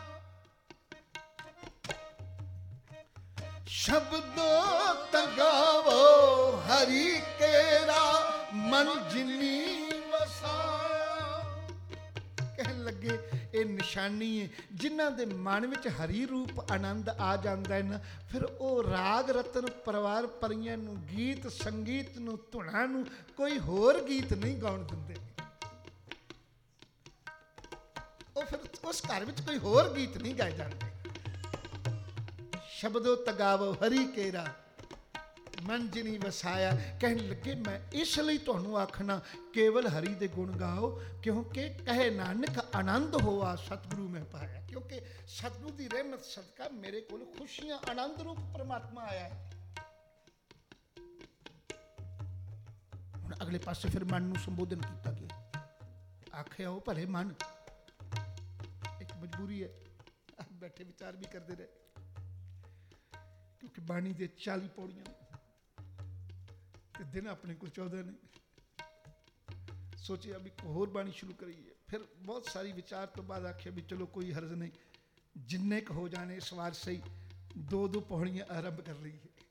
ਸ਼ਬਦੋ ਤੰਗਾਵੋ ਹਰੀ ਕੇਰਾ, ਮਨ ਜਿਨੀ ਵਸਾਇਆ। ਕਹਿਣ ਲੱਗੇ ਇਹ ਨਿਸ਼ਾਨੀ ਹੈ, ਜਿਨ੍ਹਾਂ ਦੇ ਮਨ ਵਿੱਚ ਹਰੀ ਰੂਪ ਆਨੰਦ ਆ ਜਾਂਦਾ ਹੈ ਨਾ, ਫਿਰ ਉਹ ਰਾਗ ਰਤਨ ਪਰਿਵਾਰ ਪਰੀਆਂ ਨੂੰ, ਗੀਤ ਸੰਗੀਤ ਨੂੰ, ਧੁਨਾਂ ਨੂੰ ਕੋਈ ਹੋਰ ਗੀਤ ਨਹੀਂ ਗਾਉਣ ਦਿੰਦੇ। ਉਹ ਫਿਰ ਉਸ ਘਰ ਵਿੱਚ ਕੋਈ ਹੋਰ ਗੀਤ ਨਹੀਂ ਗਾਏ ਜਾਂਦੇ। ਸ਼ਬਦੋ ਤਗਾਵੋ ਹਰੀ ਕੇਰਾ, ਮਨ ਜਿਨੀ ਵਸਾਇਆ। ਕਹਿਣ ਲੱਗੇ ਮੈਂ ਇਸ ਲਈ ਤੁਹਾਨੂੰ ਆਖਣਾ, ਕੇਵਲ ਹਰੀ ਦੇ ਗੁਣ ਗਾਓ, ਕਿਉਂਕਿ ਕਹੇ ਨਾਨਕ ਆਨੰਦ ਹੋਆ ਸਤਿਗੁਰੂ ਮੈਂ ਪਾਇਆ। ਕਿਉਂਕਿ ਸਤਿਗੁਰੂ ਦੀ ਰਹਿਮਤ ਸਦਕਾ ਮੇਰੇ ਕੋਲ ਖੁਸ਼ੀਆਂ, ਆਨੰਦ ਰੂਪ ਪਰਮਾਤਮਾ ਆਇਆ ਹੈ। ਹੁਣ ਅਗਲੇ ਪਾਸੇ ਫਿਰ ਮਨ ਨੂੰ ਸੰਬੋਧਨ ਕੀਤਾ ਗਿਆ। ਆਖਿਆ ਉਹ ਭਲੇ ਮਨ, ਇੱਕ ਮਜਬੂਰੀ ਹੈ, ਬੈਠੇ ਵਿਚਾਰ ਵੀ ਕਰਦੇ ਰਹੇ। क्योंकि बाणी दे 40 पौड़ियां ते दिन अपने को 14 ने। सोचिया भी होर बाणी शुरू करिए, फिर बहुत सारी विचार तो बाद आखिया भी चलो कोई हर्ज नहीं, जिन्ने क हो जाने इस वार सही 2-2 पौड़ियां आरंभ कर ली है।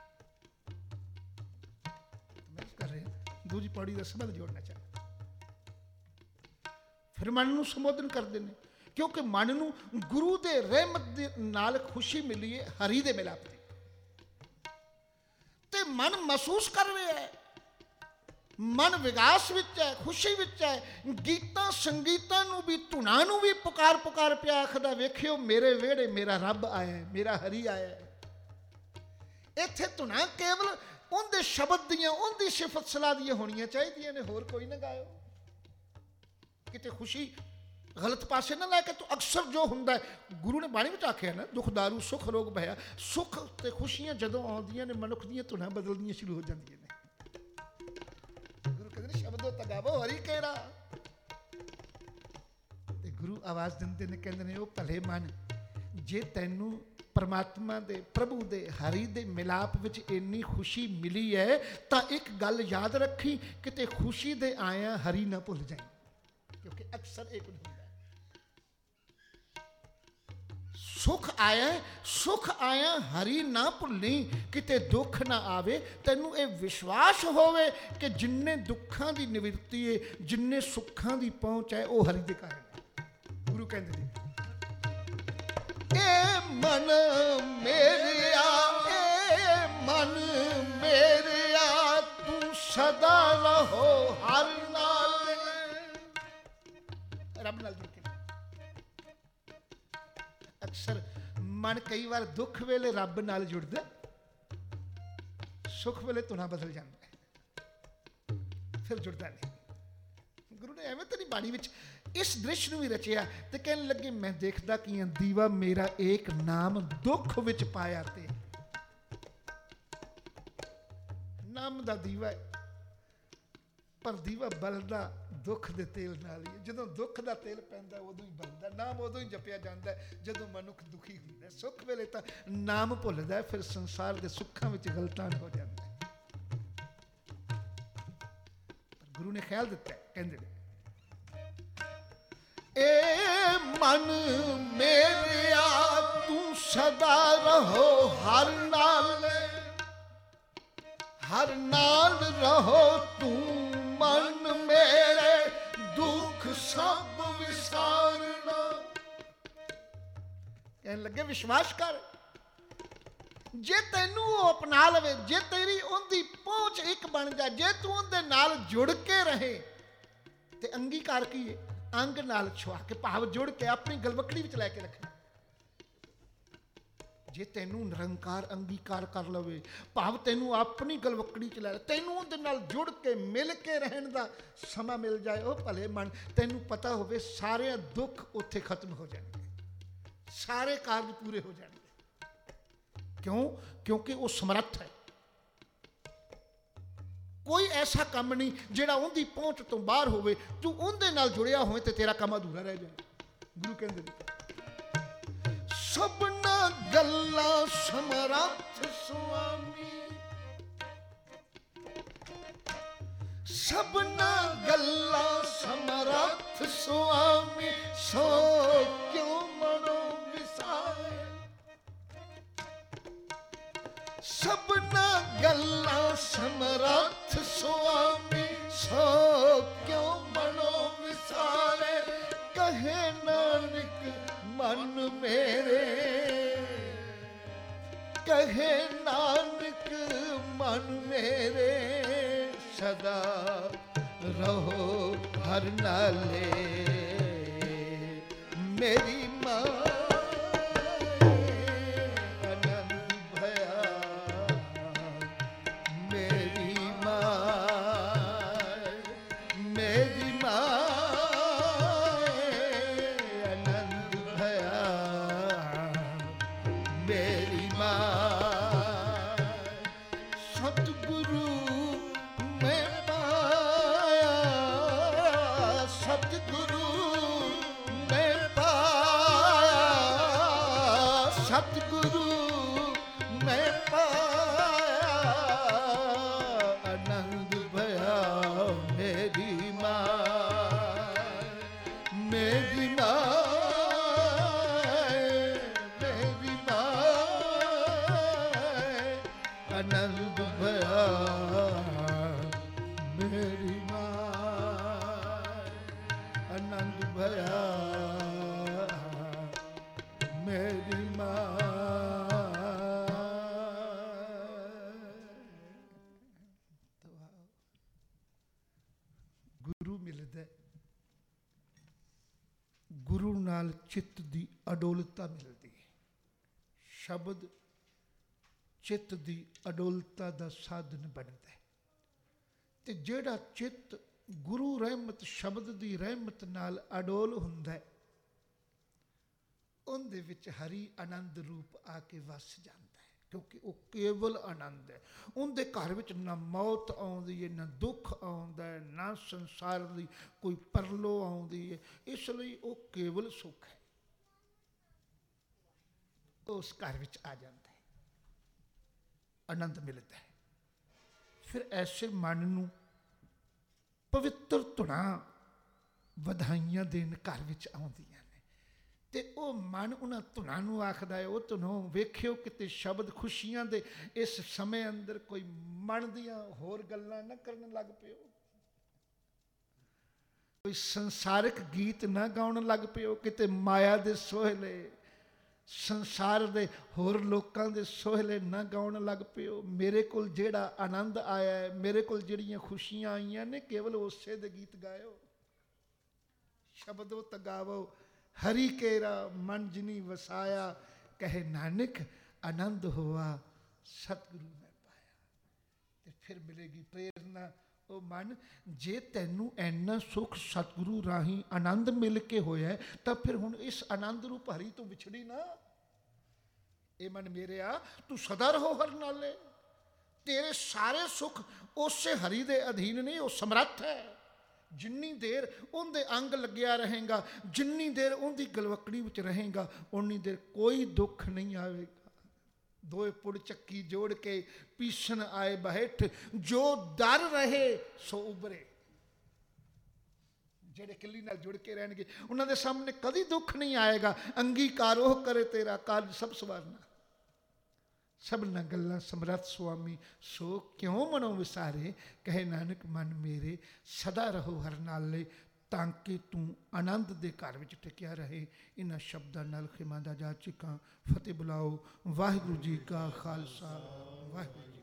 मैं कर रहा दूजी पौड़ी का संबंध जोड़ना चाहता। फिर मन नूं संबोधन करते हैं, क्योंकि मन नूं गुरु दे रहमत दे नाल खुशी मिली है, हरि दे मिलाप दी, ते मन महसूस कर रहा है, मन विकास विच है, खुशी विच है। गीतां संगीतां नूं भी धुनां नूं भी पुकार पुकार पिया आखदा, वेखियो मेरे वेड़े मेरा रब आया है, मेरा हरि आया है। इत्थे धुनां केवल उनके शब्द दियां, उनकी सिफत सलाह दियां होणियां चाहिदियां ने, होर कोई ना गायो। किते खुशी गलत पासे ना लैके। तो अक्सर जो हुंदा है, गुरु ने बाणी विच आखिया ना, दुख दारू सुख रोग भया, सुख ते खुशियां जदों आउंदियां ने मनुख दियां धुनां बदलदियां शुरू हो जांदियां ने। गुरु कहंदे ने शब्दों तगावो हरि केरा, ते गुरु आवाज़ दिंदे ने, कहंदे ने ओ भले मन, जे तैनूं परमात्मा दे प्रभु दे हरि दे मिलाप विच इन्नी खुशी मिली है, तां एक गल याद रखी, किते खुशी दे आया हरि ना भुल जाए, क्योंकि अक्सर एक होता है सुख आया हरि ना भुल्ली, किते दुख ना आवे। तैनूं ये विश्वास होवे कि जिन्ने दुखां दी निवृत्ति है, जिन्ने सुखां दी पहुंच है, वो हरि दे कारण। गुरु कहंदे ने, ए मन मेरिया, ए मन मेरिया, तू सदा रहो हर नाल, रब नाल जुड़ के। अक्सर मन कई बार दुख वेले रब नाल जुड़दा, सुख वेले धुना बदल जाता है, फिर जुड़ता नहीं। गुरु ने एवं तो नहीं बाणी विच इस दृश्य नूं भी रचिया, ते कहने लगे, मैं देखदा कि दीवा मेरा एक नाम दुख विच पाया, ते नाम दा दीवा है, पर दीवा बलदा दुख दे तेल नाल ही। जदों दुख दा तेल पैंदा उदों ही बलदा, नाम उदों ही जपिया जांदा है जदों मनुख दुखी हुंदा है। सुख वेले तां नाम भुलदा है, फिर संसार दे सुखां विच गलतान हो जांदा है। पर गुरु ने ख्याल दिता है, कहंदे ने, ए मन मेरिया, तू सदा रहो हर नाल, हर नाल रहो तू मन मेरे, दुख सब विसारना। कहने लगे, विश्वास कर, जे तेनू अपना लवे, जे तेरी उनकी पहुंच एक बन जाए, जे तू उनके नाल जुड़ के रहे, ते अंगीकार की है, अंग नाल छुआ के, भाव जुड़ के अपनी गलवकड़ी विच लैके रखना। जे तेनू निरंकार अंगीकार कर लवे, भाव तेनू अपनी गलवकड़ी च लै, तेनू उहदे नाल जुड़ के मिल के रहन दा समा मिल जाए, ओ भले मन, तेनू पता होवे सारे दुख उत्थे खत्म हो जाएंगे, सारे कार्य पूरे हो जाएंगे। क्यों? क्योंकि वो समर्थ है। कोई ऐसा काम नहीं जिहड़ा उनकी पहुंच तो बाहर होवे, तू उनदे नाल जुड़िया होवे ते तेरा काम अधूरा रह जाए। गुरु कहंदे ने, सबना गल्ला समर्थ स्वामी, सबना गल्ला समर्थ स्वामी, सो क्यों मनो विसारे। सबना गल्ला समर्थ स्वामी, सो क्यों मनो विसारे। कहे नानक मन मेरे, कहे नानक मन मेरे, सदा रहो हर नाले। मेरी माँ आनंद भया, मेरी माँ, मेरी माँ सतगुरु में पाया, ਨਾਲ ਚਿੱਤ ਦੀ ਅਡੋਲਤਾ ਮਿਲਦੀ ਹੈ। ਸ਼ਬਦ ਚਿੱਤ ਦੀ ਅਡੋਲਤਾ ਦਾ ਸਾਧਨ ਬਣਦਾ ਹੈ। ਤੇ ਜਿਹੜਾ ਚਿੱਤ ਗੁਰੂ ਰਹਿਮਤ ਸ਼ਬਦ ਦੀ ਰਹਿਮਤ ਨਾਲ ਅਡੋਲ ਹੁੰਦਾ ਹੈ, ਉਹਦੇ ਵਿੱਚ ਹਰੀ ਆਨੰਦ ਰੂਪ ਆ ਕੇ ਵਸ ਜਾਂਦਾ ਹੈ, ਕਿਉਂਕਿ ਉਹ ਕੇਵਲ ਆਨੰਦ ਹੈ। ਉਹਦੇ ਘਰ ਵਿੱਚ ਨਾ ਮੌਤ ਆਉਂਦੀ ਹੈ, ਨਾ ਦੁੱਖ ਆਉਂਦਾ ਹੈ, ਨਾ ਸੰਸਾਰ ਦੀ ਕੋਈ ਪਰਲੋ ਆਉਂਦੀ ਹੈ। ਇਸ ਲਈ ਉਹ ਕੇਵਲ ਸੁੱਖ ਹੈ, ਉਸ ਘਰ ਵਿੱਚ ਆ ਜਾਂਦਾ ਹੈ, ਆਨੰਦ ਮਿਲਦਾ ਹੈ। ਫਿਰ ਐਸੇ ਮਨ ਨੂੰ ਪਵਿੱਤਰ ਧੁਨਾਂ ਵਧਾਈਆਂ ਦੇਣ ਘਰ ਵਿੱਚ ਆਉਂਦੀਆਂ ਨੇ, ਤੇ ਉਹ ਮਨ ਉਹਨਾਂ ਧੁਨਾਂ ਨੂੰ ਆਖਦਾ ਹੈ, ਉਹ ਧੁਨੋਂ ਵੇਖਿਓ ਕਿਤੇ ਸ਼ਬਦ ਖੁਸ਼ੀਆਂ ਦੇ ਇਸ ਸਮੇਂ ਅੰਦਰ ਕੋਈ ਮਨ ਦੀਆਂ ਹੋਰ ਗੱਲਾਂ ਨਾ ਕਰਨ ਲੱਗ ਪਿਓ, ਕੋਈ ਸੰਸਾਰਿਕ ਗੀਤ ਨਾ ਗਾਉਣ ਲੱਗ ਪਿਓ, ਕਿਤੇ ਮਾਇਆ ਦੇ ਸੋਹਲੇ ਸੰਸਾਰ ਦੇ ਹੋਰ ਲੋਕਾਂ ਦੇ ਸੋਹਲੇ ਨਾ ਗਾਉਣ ਲੱਗ ਪਿਓ। ਮੇਰੇ ਕੋਲ ਜਿਹੜਾ ਆਨੰਦ ਆਇਆ ਹੈ, ਮੇਰੇ ਕੋਲ ਜਿਹੜੀਆਂ ਖੁਸ਼ੀਆਂ ਆਈਆਂ ਨੇ, ਕੇਵਲ ਉਸੇ ਦੇ ਗੀਤ ਗਾਇਓ। ਸ਼ਬਦੋ ਤਗਾਵੋ ਹਰੀ ਕੇਰਾ ਮਨ ਜਿਨੀ ਵਸਾਇਆ, ਕਹੇ ਨਾਨਕ ਆਨੰਦ ਹੋਆ ਸਤਿਗੁਰੂ ਮੈਂ ਪਾਇਆ। ਤੇ ਫਿਰ ਮਿਲੇਗੀ ਪ੍ਰੇਰਨਾ। ਉਹ ਮਨ, ਜੇ ਤੈਨੂੰ ਇੰਨਾ ਸੁੱਖ ਸਤਿਗੁਰੂ ਰਾਹੀਂ ਆਨੰਦ ਮਿਲ ਕੇ ਹੋਇਆ, ਤਾਂ ਫਿਰ ਹੁਣ ਇਸ ਆਨੰਦ ਰੂਪ ਹਰੀ ਤੋਂ ਵਿਛੜੀ ਨਾ। ਇਹ ਮਨ ਮੇਰਿਆ, ਤੂੰ ਸਦਾ ਰਹੋ ਹਰ ਨਾਲੇ। ਤੇਰੇ ਸਾਰੇ ਸੁੱਖ ਉਸੇ ਹਰੀ ਦੇ ਅਧੀਨ ਨਹੀਂ, ਉਹ ਸਮਰੱਥ ਹੈ। ਜਿੰਨੀ ਦੇਰ ਉਹਦੇ ਅੰਗ ਲੱਗਿਆ ਰਹੇਗਾ, ਜਿੰਨੀ ਦੇਰ ਉਹਦੀ ਗਲਵਕੜੀ ਵਿੱਚ ਰਹੇਗਾ, ਉਨੀ ਦੇਰ ਕੋਈ ਦੁੱਖ ਨਹੀਂ ਆਵੇਗਾ। ਦੋਏ ਪੁੜ ਚੱਕੀ ਜੋੜ ਕੇ ਪੀਸਣ ਆਏ ਬਹਿਠ, ਜੋ ਦਰ ਰਹੇ ਸੋ ਉਬਰੇ। ਜਿਹੜੇ ਕਿੱਲੀ ਨਾਲ ਜੁੜ ਕੇ ਰਹਿਣਗੇ, ਉਹਨਾਂ ਦੇ ਸਾਹਮਣੇ ਕਦੀ ਦੁੱਖ ਨਹੀਂ ਆਏਗਾ। ਅੰਗੀਕਾਰ ਉਹ ਕਰੇ ਤੇਰਾ ਕਾਰਜ ਸਭ ਸਵਾਰਨਾ। ਸਭਨਾਂ ਗੱਲਾਂ ਸਮਰੱਥ ਸੁਆਮੀ, ਸੋ ਕਿਉਂ ਮਨੋਂ ਵਿਸਾਰੇ। ਕਹੇ ਨਾਨਕ ਮਨ ਮੇਰੇ, ਸਦਾ ਰਹੋ ਹਰ ਨਾਲੇ, ਤਾਂ ਕਿ ਤੂੰ ਆਨੰਦ ਦੇ ਘਰ ਵਿੱਚ ਟਿਕਿਆ ਰਹੇ। ਇਹਨਾਂ ਸ਼ਬਦਾਂ ਨਾਲ ਖਿਮਾ ਦਾ ਜਾਚਕਾਂ। ਫਤਿਹ ਬੁਲਾਓ। ਵਾਹਿਗੁਰੂ ਜੀ ਕਾ ਖਾਲਸਾ, ਵਾਹਿਗੁਰੂ ਜੀ।